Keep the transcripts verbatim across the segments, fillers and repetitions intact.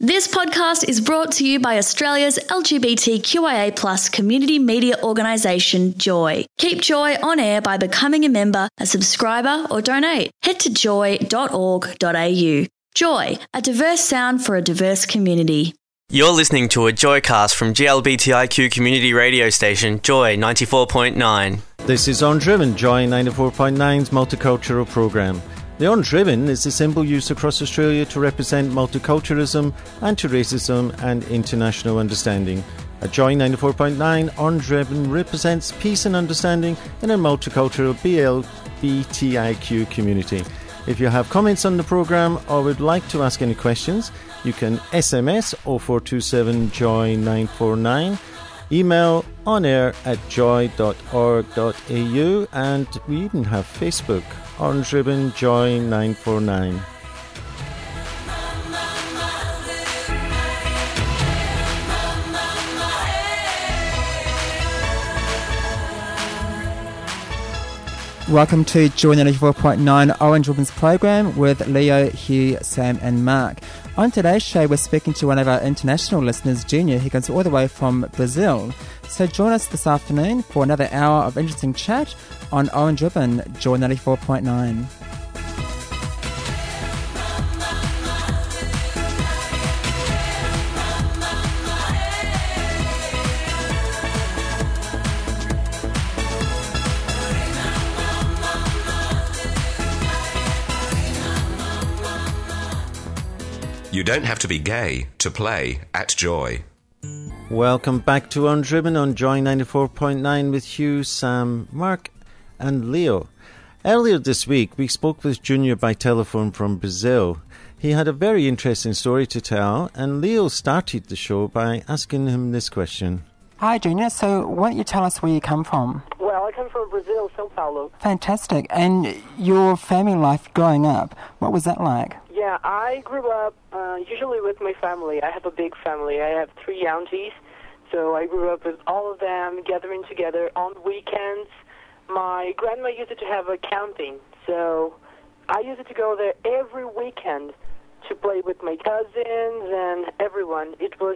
This podcast is brought to you by Australia's L G B T Q I A plus community media organisation, Joy. Keep Joy on air by becoming a member, a subscriber or donate. Head to joy dot org dot a u. Joy, a diverse sound for a diverse community. You're listening to a Joycast from G L B T I Q community radio station, Joy ninety-four point nine. This is Undriven, Joy ninety-four point nine's multicultural programme. The Undriven is a symbol used across Australia to represent multiculturalism, anti-racism and international understanding. At Joy ninety-four point nine, Undriven represents peace and understanding in a multicultural B L B T I Q community. If you have comments on the programme or would like to ask any questions, you can S M S oh four two seven joy nine four nine, email on air at joy dot org dot a u, and we even have Facebook, Undriven Joy nine four nine. Welcome to Joy ninety-four point nine Orange Ribbons program with Leo, Hugh, Sam and Mark. On today's show we're speaking to one of our international listeners, Junior, who comes all the way from Brazil. So join us this afternoon for another hour of interesting chat on Orange Ribbon, Joy ninety-four point nine. You don't have to be gay to play at Joy. Welcome back to Undriven on Joy ninety-four point nine with Hugh, Sam, Mark and Leo. Earlier this week we spoke with Junior by telephone from Brazil. He had a very interesting story to tell, and Leo started the show by asking him this question. Hi Junior, so why don't you tell us where you come from? Well, I come from Brazil, São Paulo. Fantastic. And your family life growing up, what was that like? Yeah, I grew up uh, usually with my family. I have a big family. I have three aunties, so I grew up with all of them gathering together on weekends. My grandma used to have a camping, so I used to go there every weekend to play with my cousins and everyone. It was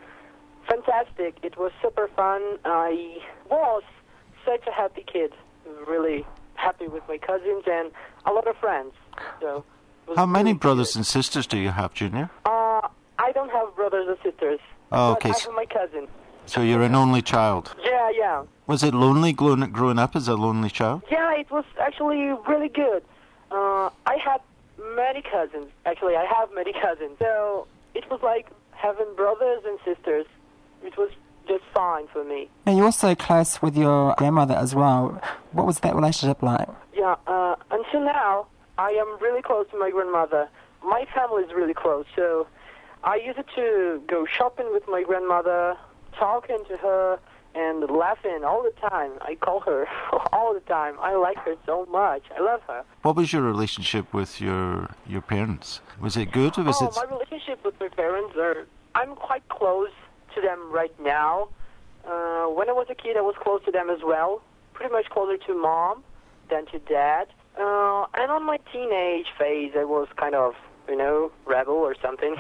fantastic. It was super fun. I was such a happy kid, really happy with my cousins and a lot of friends. So. How many brothers and sisters do you have, Junior? Uh, I don't have brothers or sisters. Oh, okay. But I have my cousin. So you're an only child? Yeah, yeah. Was it lonely growing, growing up as a lonely child? Yeah, it was actually really good. Uh, I had many cousins. Actually, I have many cousins. So it was like having brothers and sisters. It was just fine for me. And you're also close with your grandmother as well. What was that relationship like? Yeah, uh, until now, I am really close to my grandmother. My family is really close, so I used to go shopping with my grandmother, talking to her, and laughing all the time. I call her all the time. I like her so much. I love her. What was your relationship with your your parents? Was it good or was oh, it... my relationship with my parents are... I'm quite close to them right now. Uh, when I was a kid, I was close to them as well. Pretty much closer to mom than to dad. Uh, and on my teenage phase, I was kind of, you know, rebel or something.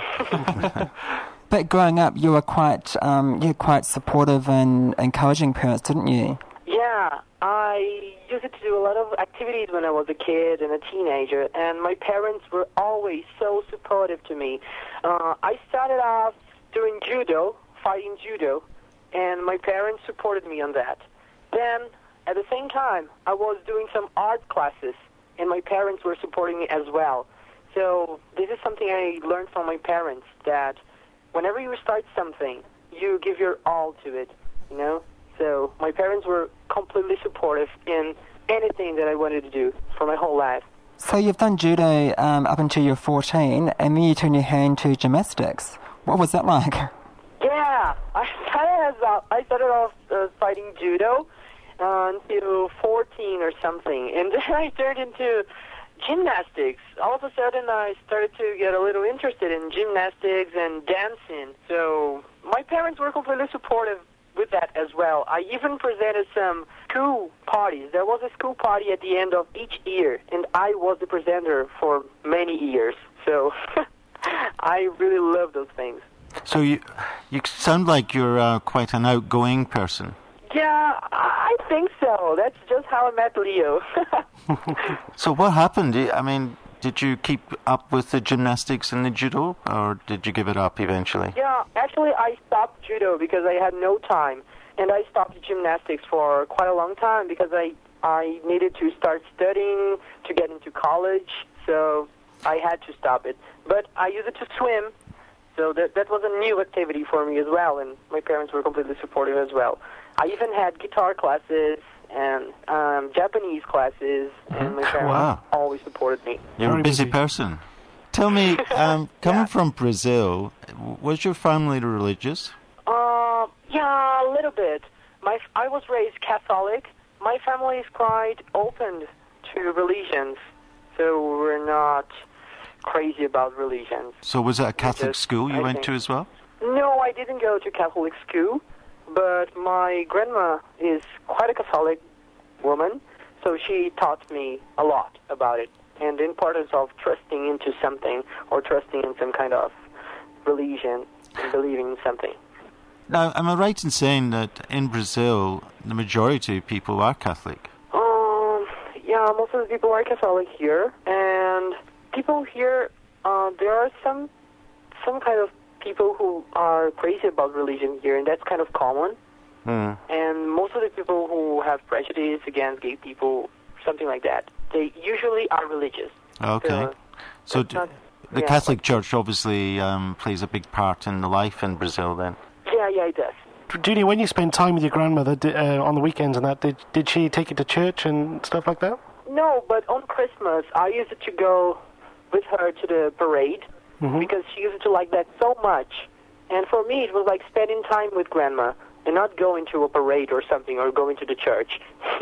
But growing up, you were quite, um, you were quite supportive and encouraging parents, didn't you? Yeah, I used to do a lot of activities when I was a kid and a teenager, and my parents were always so supportive to me. Uh, I started off doing judo, fighting judo, and my parents supported me on that. Then, at the same time, I was doing some art classes, and my parents were supporting me as well. So this is something I learned from my parents, that whenever you start something, you give your all to it, you know? So my parents were completely supportive in anything that I wanted to do for my whole life. So you've done judo um, up until you're fourteen, and then you turned your hand to gymnastics. What was that like? Yeah, I started, as, uh, I started off uh, fighting judo, Uh, until fourteen or something, and then I turned into gymnastics. All of a sudden I started to get a little interested in gymnastics and dancing, so my parents were completely supportive with that as well. I even presented some school parties. There was a school party at the end of each year, and I was the presenter for many years, so I really love those things. So you you sound like you're uh, quite an outgoing person. Yeah, I think so. That's just how I met Leo. So what happened? I mean, did you keep up with the gymnastics and the judo, or did you give it up eventually? Yeah, actually I stopped judo because I had no time. And I stopped gymnastics for quite a long time because I, I needed to start studying to get into college. So I had to stop it. But I used it to swim. So that that was a new activity for me as well, and my parents were completely supportive as well. I even had guitar classes and um, Japanese classes, and my parents Wow. always supported me. You're Very a busy busy. person. Tell me, um, coming Yeah. from Brazil, w- was your family religious? Uh, yeah, a little bit. My I was raised Catholic. My family is quite open to religions, so we're not crazy about religions. So was it a Catholic Yes, school you I went think. to as well? No, I didn't go to Catholic school, but my grandma is quite a Catholic woman, so she taught me a lot about it and the importance of trusting into something or trusting in some kind of religion and believing in something. Now, am I right in saying that in Brazil, the majority of people are Catholic? Um, yeah, most of the people are Catholic here, and people here, uh, there are some some kind of people who are crazy about religion here, and that's kind of common. Hmm. And most of the people who have prejudice against gay people, something like that, they usually are religious. Okay. So, So that's d- not- the yeah, Catholic Church obviously um, plays a big part in the life in Brazil then. Yeah, yeah, it does. Judy, when you spend time with your grandmother di- uh, on the weekends and that, did did she take you to church and stuff like that? No, but on Christmas, I used to go with her to the parade Mhm. because she used to like that so much. And for me, it was like spending time with Grandma and not going to a parade or something or going to the church.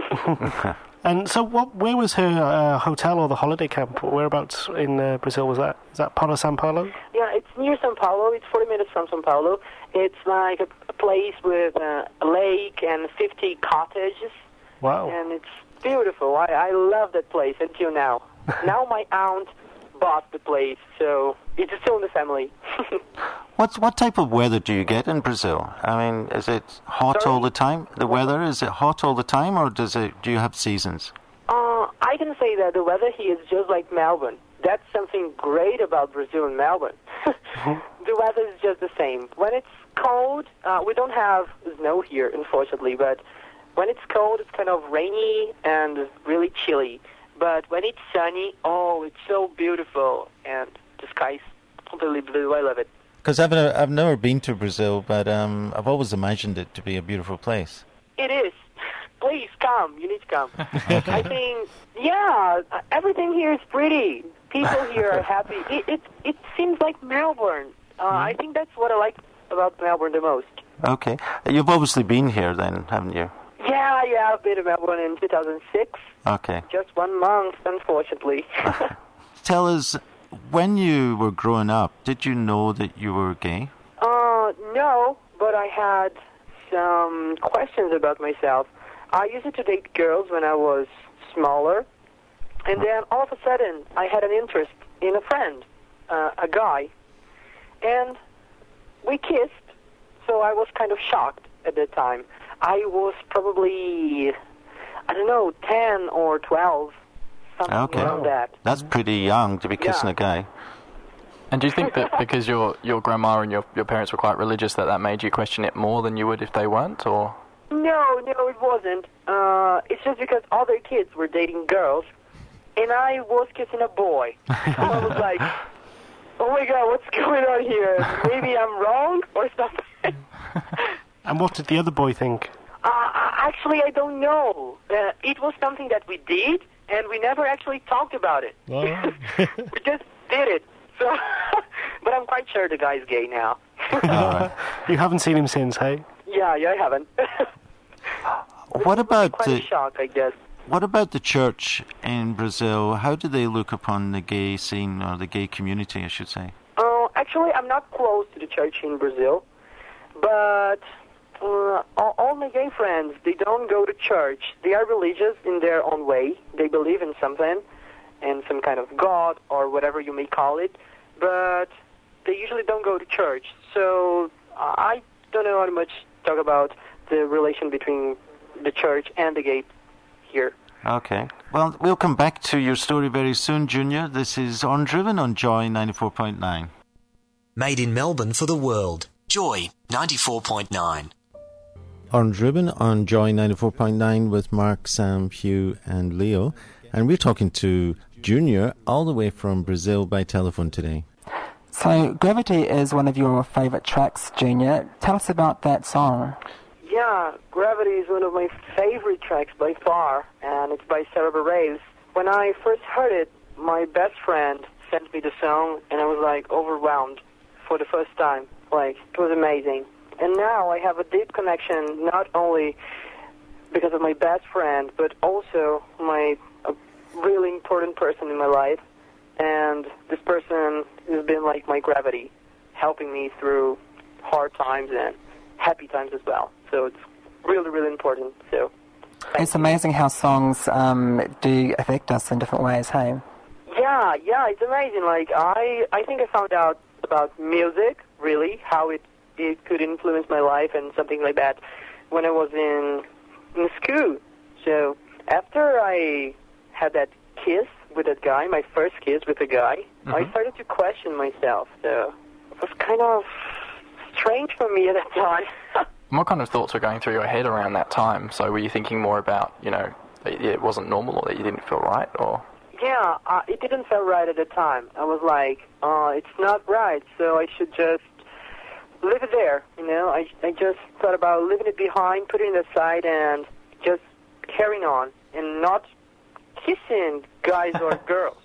And so, what? Where was her uh, hotel or the holiday camp? Whereabouts in uh, Brazil was that? Is that part of São Paulo? Yeah, it's near São Paulo. It's forty minutes from São Paulo. It's like a, a place with uh, a lake and fifty cottages, Wow. and it's beautiful. I, I love that place until now. Now my aunt bought the place, so it's still in the family. What what type of weather do you get in Brazil? I mean, is it hot Sorry? all the time? The weather, is it hot all the time, or does it? Do you have seasons? Uh, I can say that the weather here is just like Melbourne. That's something great about Brazil and Melbourne. The weather is just the same. When it's cold, uh, we don't have snow here, unfortunately, but when it's cold, it's kind of rainy and really chilly. But when it's sunny, oh, it's so beautiful, and the sky's completely blue. I love it. Because I've never, I've never been to Brazil, but um, I've always imagined it to be a beautiful place. It is. Please come. You need to come. I think, yeah, everything here is pretty. People here are happy. It it, it seems like Melbourne. Uh, I think that's what I like about Melbourne the most. Okay, you've obviously been here then, haven't you? Yeah, yeah, I've been to Melbourne in two thousand six. Okay. Just one month, unfortunately. Tell us, when you were growing up, did you know that you were gay? uh, no, but I had some questions about myself. I used to date girls when I was smaller, and then all of a sudden I had an interest in a friend, uh, a guy, and we kissed, so I was kind of shocked at that time. I was probably, I don't know, ten or twelve, something Okay. around that. That's pretty young to be kissing Yeah. a guy. And do you think that because your your grandma and your your parents were quite religious, that that made you question it more than you would if they weren't, or? No, no, it wasn't. Uh, it's just because other kids were dating girls, and I was kissing a boy. So I was like, oh my god, what's going on here? Maybe I'm wrong or something. And what did the other boy think? Uh, actually, I don't know. Uh, it was something that we did, and we never actually talked about it. We just did it. So, but I'm quite sure the guy's gay now. All right. You haven't seen him since, hey? Yeah, yeah, I haven't. What about Quite the a shock, I guess. what about the church in Brazil? How do they look upon the gay scene or the gay community, I should say? Uh, actually, I'm not close to the church in Brazil, but uh, all, all my gay friends, they don't go to church. They are religious in their own way. They believe in something, in some kind of God or whatever you may call it, but they usually don't go to church. So uh, I don't know how much talk about the relation between the church and the gay here. Okay. Well, we'll come back to your story very soon, Junior. This is Undriven on Joy ninety-four point nine. Made in Melbourne for the world. Joy ninety-four point nine. Undriven on Joy ninety-four point nine with Mark, Sam, Hugh and Leo. And we're talking to Junior all the way from Brazil by telephone today. So, Gravity is one of your favourite tracks, Junior. Tell us about that song. Yeah, Gravity is one of my favorite tracks by far, and it's by Sarah Bareilles. When I first heard it, my best friend sent me the song, and I was, like, overwhelmed for the first time. Like, it was amazing. And now I have a deep connection, not only because of my best friend, but also my a really important person in my life. And this person has been like my gravity, helping me through hard times and happy times as well. So it's really, really important. So it's amazing how songs um, do affect us in different ways, hey? Yeah, yeah, it's amazing. Like, I, I think I found out about music, really, how it, it could influence my life and something like that when I was in, in school. So after I had that kiss with that guy, my first kiss with a guy, mm-hmm. I started to question myself. So it was kind of strange for me at that time. What kind of thoughts were going through your head around that time? So were you thinking more about, you know, that it wasn't normal or that you didn't feel right, or? Yeah, uh, it didn't feel right at the time. I was like, uh, it's not right, so I should just leave it there, you know? I, I just thought about leaving it behind, putting it aside, and just carrying on, and not kissing guys or girls.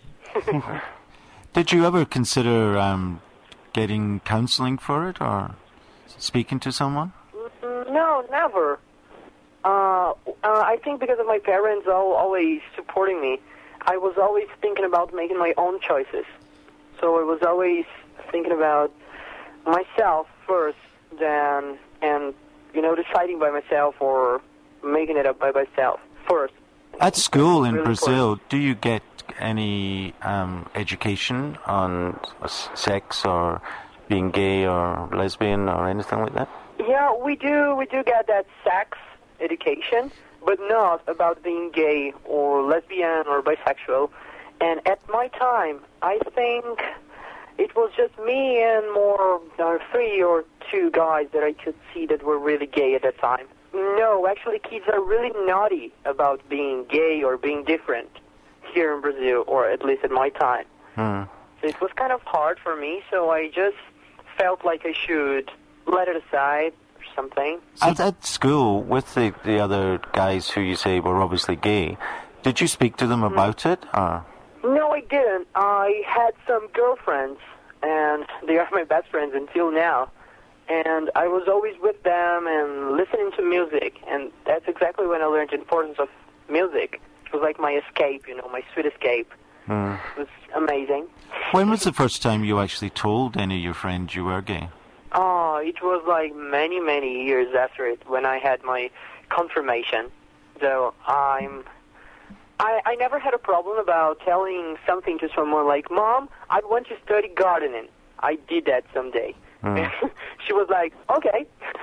Did you ever consider um, getting counseling for it, or speaking to someone? No, never. Uh, uh, I think because of my parents all, always supporting me, I was always thinking about making my own choices. So I was always thinking about myself first, then, and, you know, deciding by myself or making it up by myself first. At school in really Brazil, important. do you get any um, education on sex or being gay or lesbian or anything like that? Yeah, we do. We do get that sex education, but not about being gay or lesbian or bisexual. And at my time, I think it was just me and more uh, three or two guys that I could see that were really gay at that time. No, actually, kids are really naughty about being gay or being different here in Brazil, or at least at my time. Hmm. So it was kind of hard for me, so I just felt like I should let it aside or something. At, at school, with the, the other guys who you say were obviously gay, did you speak to them about mm. it? Or? No, I didn't. I had some girlfriends, and they are my best friends until now. And I was always with them and listening to music, and that's exactly when I learned the importance of music. It was like my escape, you know, my sweet escape. Mm. It was amazing. When was the first time you actually told any of your friends you were gay? Oh, it was like many, many years after it, when I had my confirmation. So I'm... I, I never had a problem about telling something to someone like, Mom, I want to study gardening. I did that someday. Mm. She was like, okay.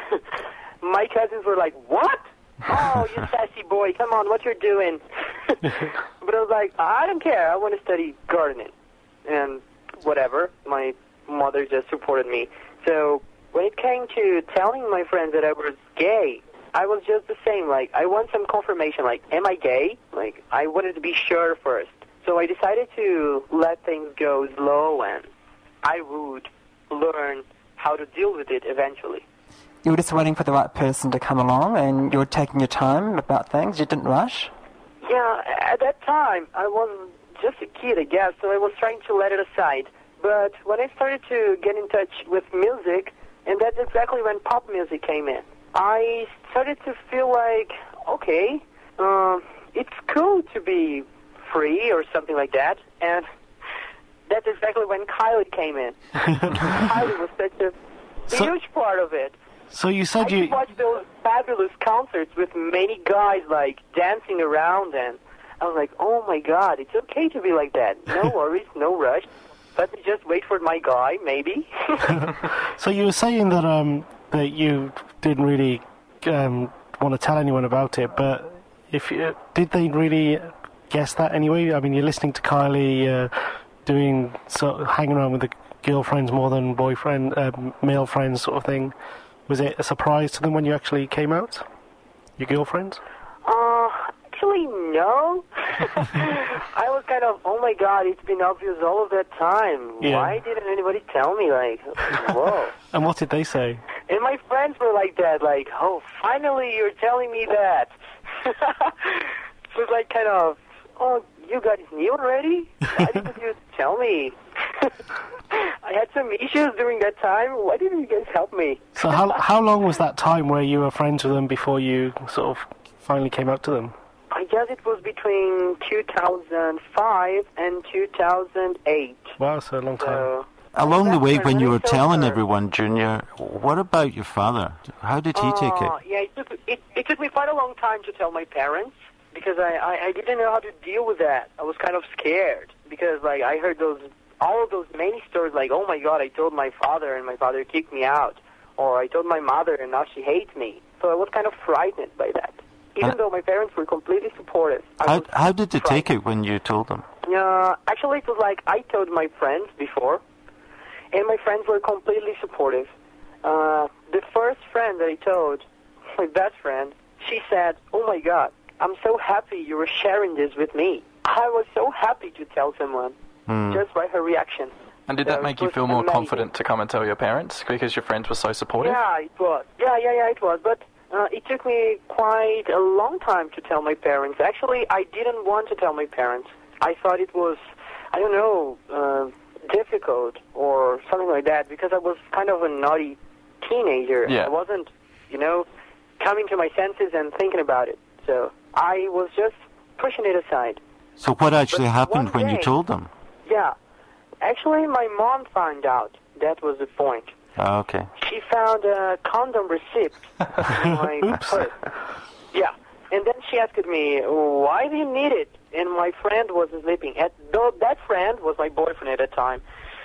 My cousins were like, what? Oh, you sassy boy, come on, what you're doing? But I was like, I don't care, I want to study gardening. And whatever, my mother just supported me. So when it came to telling my friends that I was gay, I was just the same. Like, I want some confirmation, like, am I gay? Like, I wanted to be sure first. So I decided to let things go slow, and I would learn how to deal with it eventually. You were just waiting for the right person to come along, and you were taking your time about things. You didn't rush? Yeah, at that time, I was just a kid, I guess, so I was trying to let it aside. But when I started to get in touch with music, and that's exactly when pop music came in, I started to feel like, okay, uh, it's cool to be free or something like that, and that's exactly when Kylie came in. Kylie was such a so, huge part of it. So you said I you... watched those fabulous concerts with many guys, like, dancing around, and I was like, oh my God, it's okay to be like that. No worries, no rush. Let me just wait for my guy, maybe. So you were saying that um, that you didn't really um, want to tell anyone about it, but if you, did they really guess that anyway? I mean, you're listening to Kylie uh, doing so, hanging around with the girlfriends more than boyfriend, uh, male friends sort of thing. Was it a surprise to them when you actually came out? Your girlfriends? Uh, actually, no. I was kind of, oh my god, it's been obvious all of that time. Yeah. Why didn't anybody tell me? Like, whoa. And what did they say? And my friends were like that, like, oh, finally you're telling me that. It was like kind of, oh, you guys knew already? Why didn't you tell me? I had some issues during that time. Why didn't you guys help me? So how how long was that time where you were friends with them before you sort of finally came out to them? I guess it was between two thousand five and two thousand eight. Wow, so a long time. So, Along the way, when when you I were told telling her- everyone, Junior, what about your father? How did he take it? Uh, yeah, it took, it, it took me quite a long time to tell my parents because I, I, I didn't know how to deal with that. I was kind of scared because like I heard those all of those many stories like, oh my god, I told my father and my father kicked me out, or I told my mother and now she hates me. So I was kind of frightened by that. Even Uh, though my parents were completely supportive. I How, was how did they take frightened. it when you told them? Uh, actually, it was like I told my friends before, and my friends were completely supportive. Uh, the first friend that I told, my best friend, she said, oh my god, I'm so happy you were sharing this with me. I was so happy to tell someone, Hmm. just by her reaction. And did So that make it you was feel more amazing. confident to come and tell your parents because your friends were so supportive? Yeah, it was. Yeah, yeah, yeah, it was. But uh, it took me quite a long time to tell my parents. Actually, I didn't want to tell my parents. I thought it was, I don't know, uh, difficult or something like that because I was kind of a naughty teenager. Yeah. I wasn't, you know, coming to my senses and thinking about it. So I was just pushing it aside. So what actually But happened one when you day- told them? Yeah. Actually, my mom found out. That was the point. Ah, okay. She found a condom receipt in my purse. Yeah. And then she asked me, why do you need it? And my friend was sleeping. At, though that friend was my boyfriend at the time.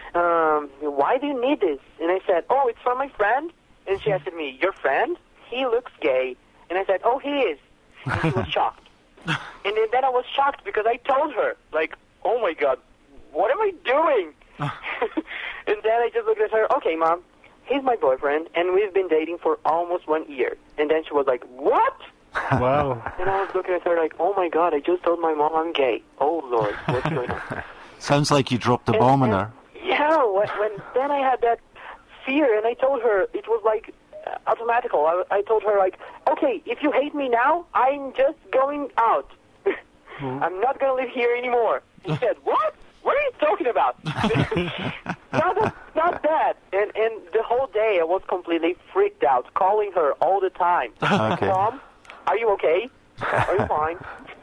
Um, why do you need this? And I said, oh, it's for my friend. And she asked me, your friend? He looks gay. And I said, oh, he is. And she was shocked. And then, then I was shocked because I told her, like, oh, my God, what am I doing? And then I just looked at her, okay, Mom, he's my boyfriend, and we've been dating for almost one year. And then she was like, what? Wow. And I was looking at her like, oh, my God, I just told my mom I'm gay. Oh, Lord, what's going on? Sounds like you dropped the And- bomb on and- her. Yeah, when, when then I had that fear, and I told her, it was like uh, automatical. I, I told her, like, okay, if you hate me now, I'm just going out. I'm not going to live here anymore. She said, what? What are you talking about? not, that, not that. And, and the whole day I was completely freaked out, calling her all the time. Okay. Mom, are you okay? Are you fine?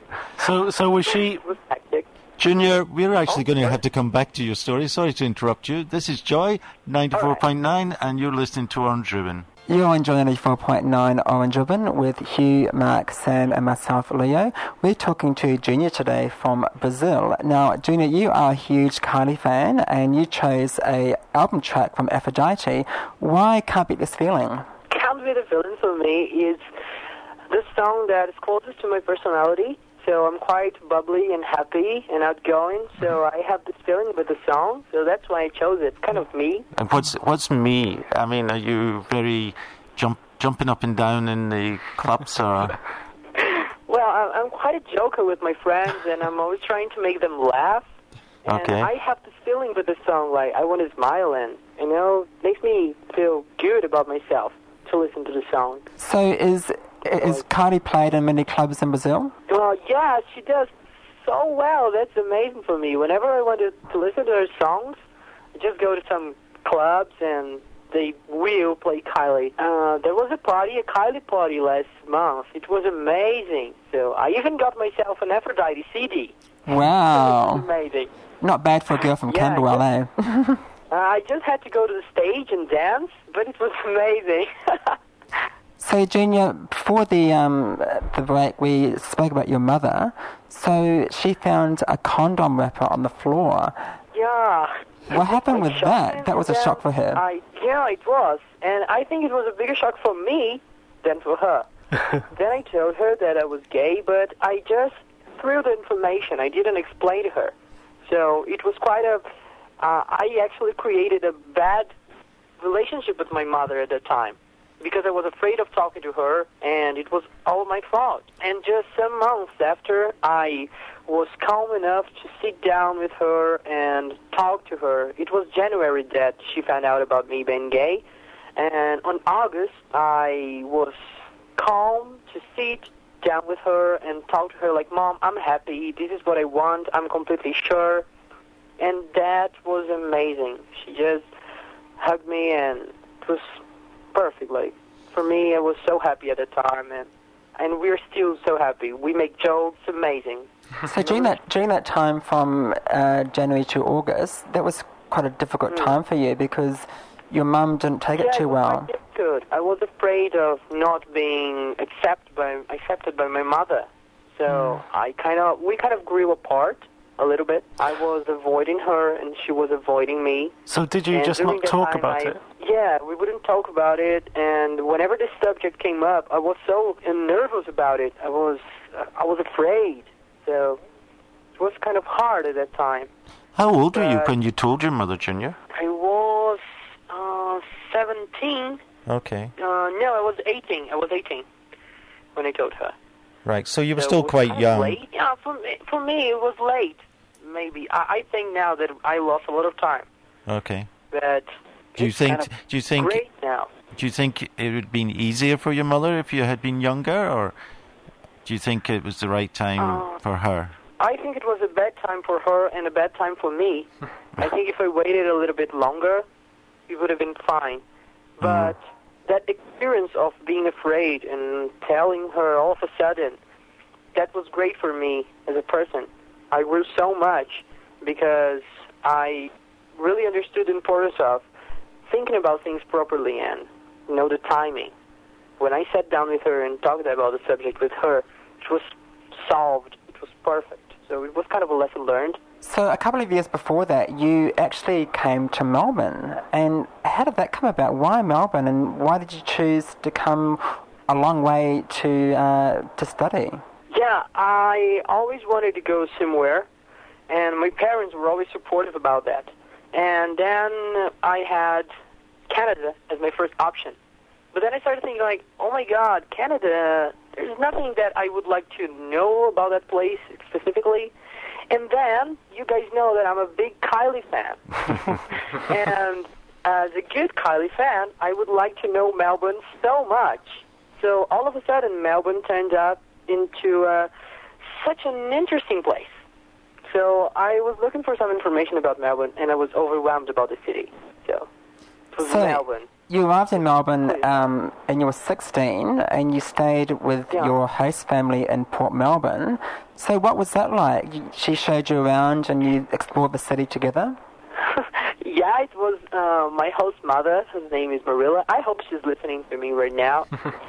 So so was she... It was hectic. Junior, we're actually Oh, going to sorry. have to come back to your story. Sorry to interrupt you. This is Joy, ninety-four point nine, and you're listening to Orange Ribbon. You're enjoying ninety-four point nine Orange Ribbon with Hugh, Mark, Sam and myself, Leo. We're talking to Junior today from Brazil. Now, Junior, you are a huge Kylie fan and you chose a album track from Aphrodite. Why Can't Beat This Feeling? Can't Be the Feeling for me is the song that is closest to my personality. So I'm quite bubbly and happy and outgoing. So I have this feeling with the song. So that's why I chose it. Kind of me. And what's what's me? I mean, are you very jump jumping up and down in the clubs, or? Well, I- I'm quite a joker with my friends, and I'm always trying to make them laugh. And Okay. I have this feeling with the song, like I want to smile, and you know, makes me feel good about myself to listen to the song. So is is Kylie played in many clubs in Brazil? Well, yeah, she does so well. That's amazing for me. Whenever I want to, to listen to her songs, I just go to some clubs and they will play Kylie. Uh, there was a party, a Kylie party last month. It was amazing. So I even got myself an Aphrodite C D. It was Wow. amazing. Not bad for a girl from Yeah, Camberwell, eh? Uh, I just had to go to the stage and dance, but it was amazing. So, Junior, before the um, the break, we spoke about your mother. So she found a condom wrapper on the floor. Yeah. What happened with that? Shocked That was a then, shock for her. I, yeah, it was. And I think it was a bigger shock for me than for her. Then I told her that I was gay, but I just threw the information. I didn't explain to her. So it was quite a... Uh, I actually created a bad relationship with my mother at that time because I was afraid of talking to her, and it was all my fault. And just some months after, I was calm enough to sit down with her and talk to her. It was January that she found out about me being gay, and on August, I was calm to sit down with her and talk to her like, Mom, I'm happy, this is what I want, I'm completely sure. And that was amazing. She just hugged me, and it was perfect. Like, for me, I was so happy at the time, and and we're still so happy. We make jokes, amazing. So during that during that time from uh, January to August, that was quite a difficult Mm. time for you because your mum didn't take yeah, it too it was well. quite difficult. I was afraid of not being accepted by accepted by my mother. So I kind of we kind of grew apart a little bit. I was avoiding her, and she was avoiding me. So did you And just during not that talk time, about I- it? Yeah, we wouldn't talk about it, and whenever this subject came up, I was so nervous about it. I was, uh, I was afraid. So it was kind of hard at that time. How old were you But- when you told your mother, Junior? I was uh, seventeen. Okay. Uh, no, I was eighteen. I was eighteen when I told her. Right, so you were So still it was quite kind of young. Late. Yeah, for me, for me, it was late. Maybe I, I think now that I lost a lot of time. Okay. But Do you it's think? kind of Do you think? great now? Do you think it would have been easier for your mother if you had been younger, or do you think it was the right time Uh, for her? I think it was a bad time for her and a bad time for me. I think if I waited a little bit longer, it would have been fine. But that experience of being afraid and telling her all of a sudden, that was great for me as a person. I grew so much because I really understood the importance of thinking about things properly and know the timing. When I sat down with her and talked about the subject with her, it was solved. It was perfect. So it was kind of a lesson learned. So a couple of years before that, you actually came to Melbourne. And how did that come about? Why Melbourne, and why did you choose to come a long way to uh, to study? Yeah, I always wanted to go somewhere, and my parents were always supportive about that. And then I had Canada as my first option. But then I started thinking, like, oh my God, Canada, there's nothing that I would like to know about that place specifically. And then, you guys know that I'm a big Kylie fan. And as a good Kylie fan, I would like to know Melbourne so much. So all of a sudden, Melbourne turned up into uh, such an interesting place. So I was looking for some information about Melbourne, and I was overwhelmed about the city. So it was So- Melbourne. You arrived in Melbourne um, and you were sixteen, and you stayed with Yeah. your host family in Port Melbourne. So what was that like? You- She showed you around and you explored the city together? Yeah, it was uh, my host mother. Her name is Marilla. I hope she's listening to me right now.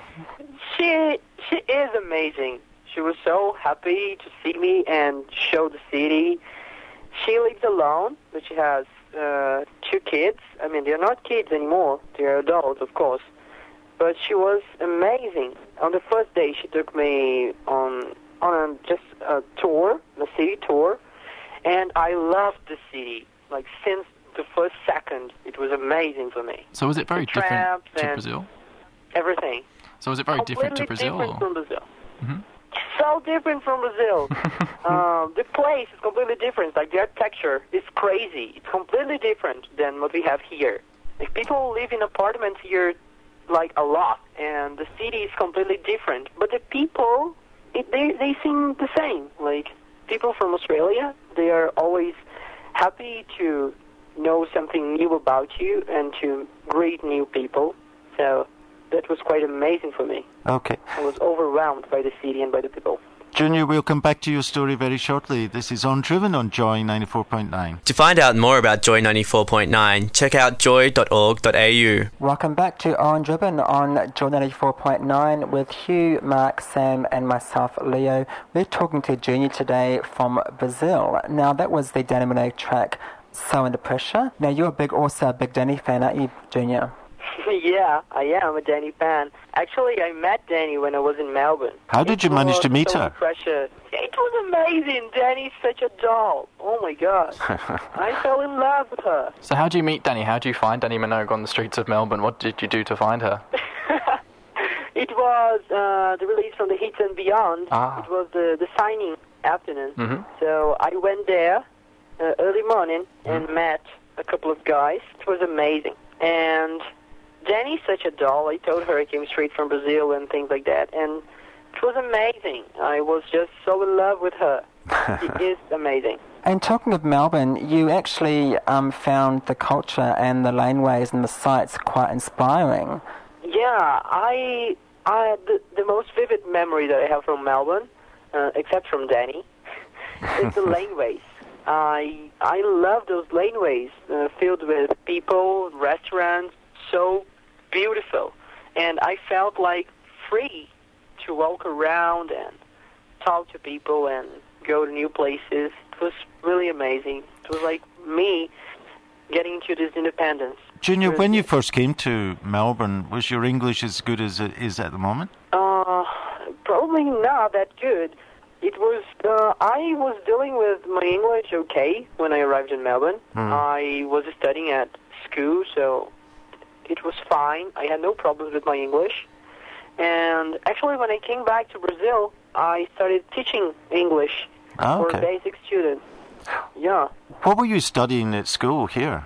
she she is amazing. She was so happy to see me and show the city. She lives alone, but she has uh, two kids. I mean, they're not kids anymore. They're adults, of course. But she was amazing. On the first day, she took me on on a, just a tour, a city tour, and I loved the city. Like, since the first second, it was amazing for me. So was it very The different tramps to and Brazil? Everything. So was it very different to Completely Brazil? different Or? from Brazil. Mhm. So different from Brazil. um, the place is completely different. Like, the architecture is crazy. It's completely different than what we have here. Like, people live in apartments here, like, a lot, and the city is completely different. But the people, it, they they seem the same. Like, people from Australia, they are always happy to know something new about you and to greet new people. So that was quite amazing for me. Okay. I was overwhelmed by the city and by the people. Junior, we'll come back to your story very shortly. This is Undriven on Joy ninety-four point nine. To find out more about Joy ninety-four point nine, check out joy dot org dot a u. Welcome back to Orange Ribbon on Joy ninety-four point nine with Hugh, Mark, Sam and myself, Leo. We're talking to Junior today from Brazil. Now, that was the Danny Minogue track so under pressure. Now, you're a big, also a big Danny fan, aren't you, Junior? Yeah, I am a Danny fan. Actually, I met Danny when I was in Melbourne. How did it you manage to meet so her? Pressure. It was amazing. Danny's such a doll. Oh my God. I fell in love with her. So how do you meet Danny? How do you find Danny Minogue on the streets of Melbourne? What did you do to find her? It was uh, the release from the Hits and Beyond. Ah. It was the, the signing afternoon. Mm-hmm. So I went there uh, early morning and mm-hmm. met a couple of guys. It was amazing. And Danny's such a doll. I told her I came straight from Brazil and things like that. And it was amazing. I was just so in love with her. It is amazing. And talking of Melbourne, you actually um, found the culture and the laneways and the sites quite inspiring. Yeah, I, I the, the most vivid memory that I have from Melbourne, uh, except from Danny, is the laneways. I I love those laneways uh, filled with people, restaurants, so beautiful, and I felt like free to walk around and talk to people and go to new places. It was really amazing. It was like me getting into this independence. Junior, when you first came to Melbourne, was your English as good as it is at the moment? Uh, probably not that good. It was, uh, I was dealing with my English okay when I arrived in Melbourne. Mm. I was studying at school, so it was fine. I had no problems with my English. And actually, when I came back to Brazil, I started teaching English oh, okay. for basic students. Yeah. What were you studying at school here?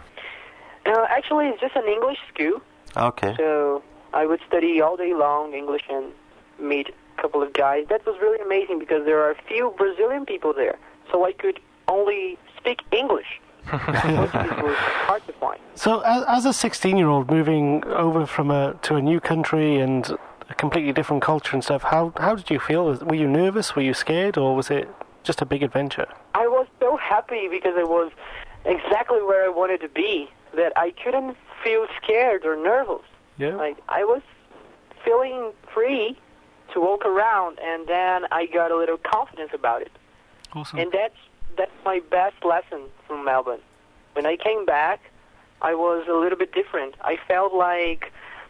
Uh, actually, it's just an English school. Okay. So I would study all day long English and meet a couple of guys. That was really amazing because there are a few Brazilian people there. So I could only speak English. Portuguese was hard to find. So as, as a sixteen-year-old moving over from a to a new country and a completely different culture and stuff, how how did you feel? Were you nervous? Were you scared? Or was it just a big adventure? I was so happy because I was exactly where I wanted to be that I couldn't feel scared or nervous. Yeah. Like I was feeling free to walk around, and then I got a little confidence about it. Awesome. And that's that's my best lesson from Melbourne. When I came back, I was a little bit different. I felt like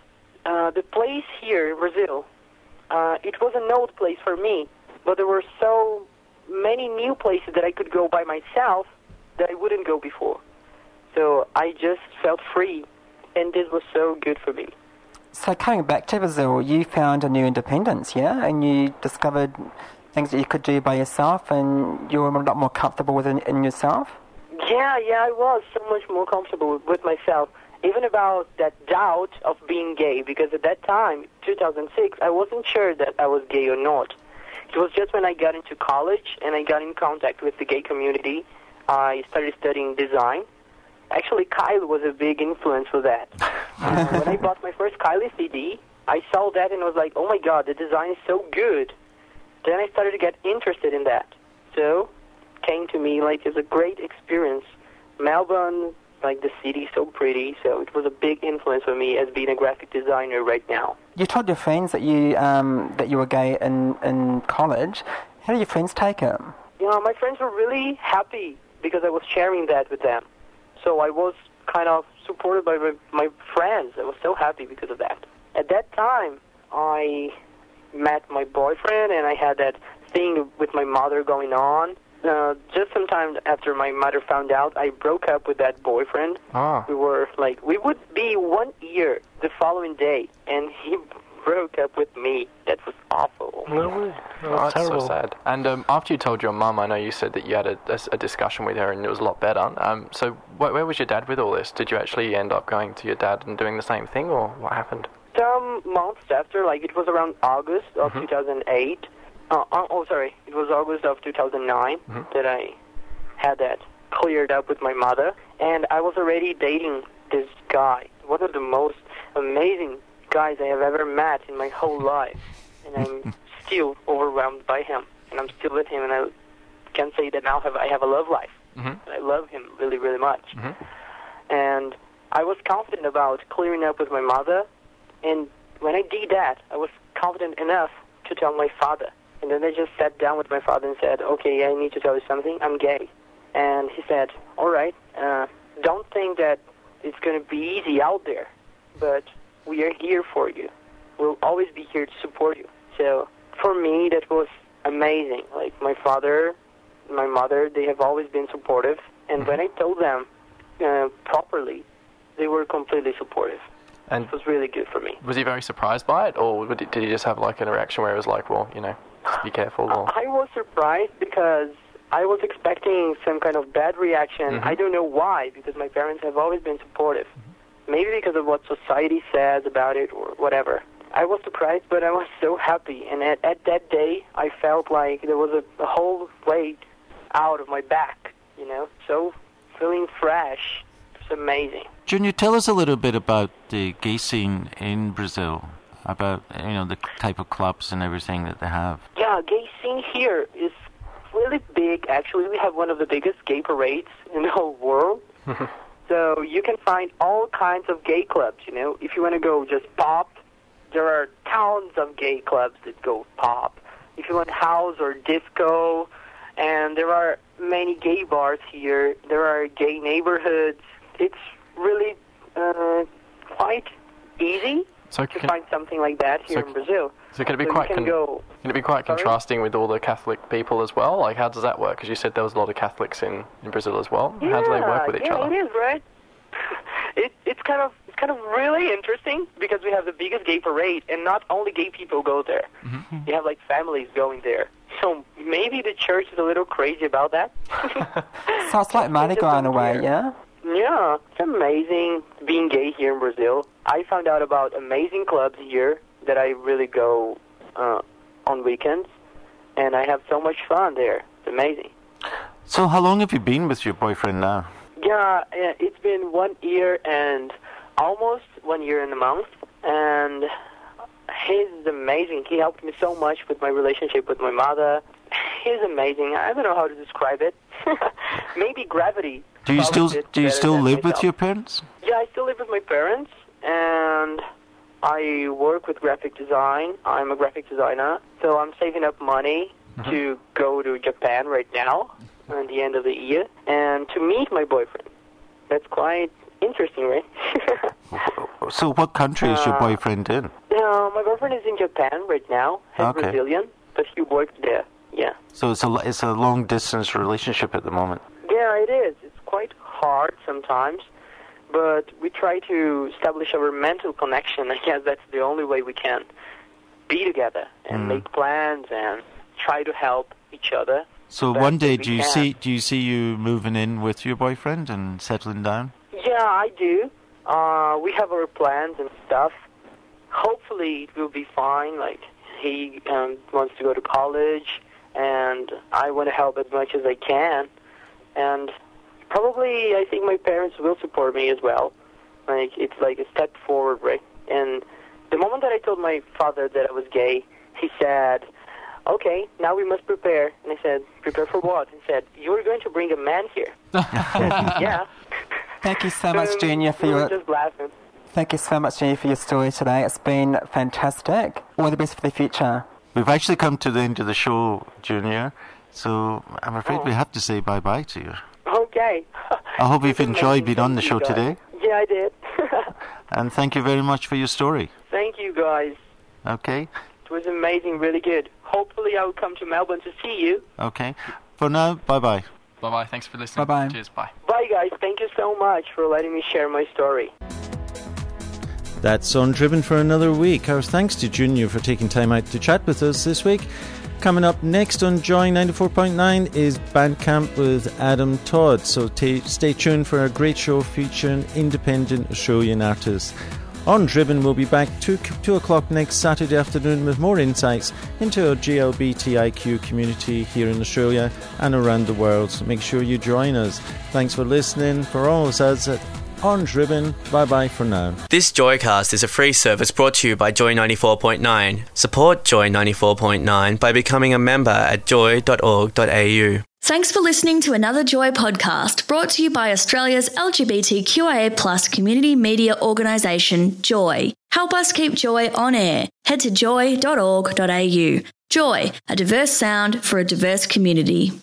uh, the place here in Brazil, uh, it was an old place for me, but there were so many new places that I could go by myself that I wouldn't go before. So I just felt free, and this was so good for me. So coming back to Brazil, you found a new independence, yeah? And you discovered things that you could do by yourself, and you were a lot more comfortable within in yourself? Yeah, yeah, I was so much more comfortable with myself, even about that doubt of being gay, because at that time, two thousand six, I wasn't sure that I was gay or not. It was just when I got into college and I got in contact with the gay community, I started studying design. Actually, Kyle was a big influence for that. uh, when I bought my first Kylie C D, I saw that and was like, oh my God, the design is so good. Then I started to get interested in that. So it came to me like it's a great experience. Melbourne, like the city is so pretty, so it was a big influence for me as being a graphic designer right now. You told your friends that you um, that you were gay in, in college. How did your friends take it? You know, my friends were really happy because I was sharing that with them. So I was kind of supported by my, my friends. I was so happy because of that. At that time, I met my boyfriend, and I had that thing with my mother going on. Uh, just sometime after my mother found out, I broke up with that boyfriend. Ah. We were like, we would be one year the following day, and he broke up with me. That was awful. No way. Oh, that's terrible. So sad. And um, after you told your mum, I know you said that you had a, a, a discussion with her and it was a lot better. Um, so wh- where was your dad with all this? Did you actually end up going to your dad and doing the same thing, or what happened? Some months after, like it was around August of mm-hmm. two thousand eight. Uh, oh, oh, sorry, it was August of two thousand nine mm-hmm. that I had that cleared up with my mother. And I was already dating this guy, one of the most amazing guys I have ever met in my whole life. And I'm still overwhelmed by him. And I'm still with him, and I can say that now have, I have a love life. Mm-hmm. I love him really, really much. Mm-hmm. And I was confident about clearing up with my mother. And when I did that, I was confident enough to tell my father. And then I just sat down with my father and said, okay, I need to tell you something. I'm gay. And he said, all right, uh, don't think that it's going to be easy out there, but we are here for you. We'll always be here to support you. So for me, that was amazing. Like, my father, my mother, they have always been supportive. And when I told them uh, properly, they were completely supportive. And it was really good for me. Was he very surprised by it, or did he just have like an reaction where it was like, well, you know, just be careful? Or... I was surprised because I was expecting some kind of bad reaction. Mm-hmm. I don't know why, because my parents have always been supportive. Mm-hmm. Maybe because of what society says about it or whatever. I was surprised, but I was so happy. And at, at that day, I felt like there was a, a whole weight out of my back, you know, so feeling fresh. It's amazing. Junior, tell us a little bit about the gay scene in Brazil, about, you know, the type of clubs and everything that they have. Yeah, gay scene here is really big. Actually, we have one of the biggest gay parades in the whole world. So you can find all kinds of gay clubs, you know. If you want to go just pop, there are tons of gay clubs that go pop. If you want house or disco, and there are many gay bars here. There are gay neighborhoods. It's really uh, quite easy so to can, find something like that here so, in Brazil. So can it be so quite can, con- go, can it be quite sorry? contrasting with all the Catholic people as well? Like, how does that work? Because you said there was a lot of Catholics in, in Brazil as well. Yeah, how do they work with each yeah, other? it is, right? it, it's kind of it's kind of really interesting because we have the biggest gay parade, and not only gay people go there. Mm-hmm. You have like families going there. So maybe the church is a little crazy about that. So it's like Mardi Gras in a way, yeah? Yeah, it's amazing being gay here in Brazil. I found out about amazing clubs here that I really go uh, on weekends, and I have so much fun there. It's amazing. So how long have you been with your boyfriend now? Yeah, it's been one year and almost one year and a month, and he's amazing. He helped me so much with my relationship with my mother. He's amazing. I don't know how to describe it. Maybe gravity. Do you still do you still live myself. with your parents? Yeah, I still live with my parents, and I work with graphic design. I'm a graphic designer, so I'm saving up money mm-hmm. to go to Japan right now at the end of the year and to meet my boyfriend. That's quite interesting, right? So what country is your uh, boyfriend in? No, my boyfriend is in Japan right now. He's okay. Brazilian, but he works there. Yeah. So it's a it's a long distance relationship at the moment. Yeah, it is. It's quite hard sometimes, but we try to establish our mental connection. I guess that's the only way we can be together and mm. make plans and try to help each other. So one day, do you can. see do you see you moving in with your boyfriend and settling down? Yeah, I do. Uh, we have our plans and stuff. Hopefully, it will be fine. Like he um, wants to go to college, and I want to help as much as I can. And probably, I think my parents will support me as well. Like it's like a step forward, right? And the moment that I told my father that I was gay, he said, okay, now we must prepare. And I said, prepare for what? He said, you're going to bring a man here. I said, yeah. Thank you so much, um, Junior, for we your... were just laughing. Thank you so much, Junior, for your story today. It's been fantastic. All the best for the future. We've actually come to the end of the show, Junior, so I'm afraid oh. we have to say bye-bye to you. Okay. I hope you've enjoyed being on the show today. Yeah, I did. And thank you very much for your story. Thank you, guys. Okay. It was amazing, really good. Hopefully I will come to Melbourne to see you. Okay. For now, bye-bye. Bye-bye. Thanks for listening. Bye-bye. Cheers. Bye. Bye, guys. Thank you so much for letting me share my story. That's Undriven for another week. Our thanks to Junior for taking time out to chat with us this week. Coming up next on Joy ninety-four point nine is Bandcamp with Adam Todd. So t- stay tuned for a great show featuring independent Australian artists. Undriven will be back two, two o'clock next Saturday afternoon with more insights into our G L B T I Q community here in Australia and around the world. So make sure you join us. Thanks for listening. For all of us at Undriven, bye-bye for now. This Joycast is a free service brought to you by Joy ninety-four point nine. Support Joy ninety-four point nine by becoming a member at joy dot org dot a u. Thanks for listening to another Joy podcast brought to you by Australia's L G B T Q I A plus community media organisation, Joy. Help us keep Joy on air. Head to joy dot org dot a u. Joy, a diverse sound for a diverse community.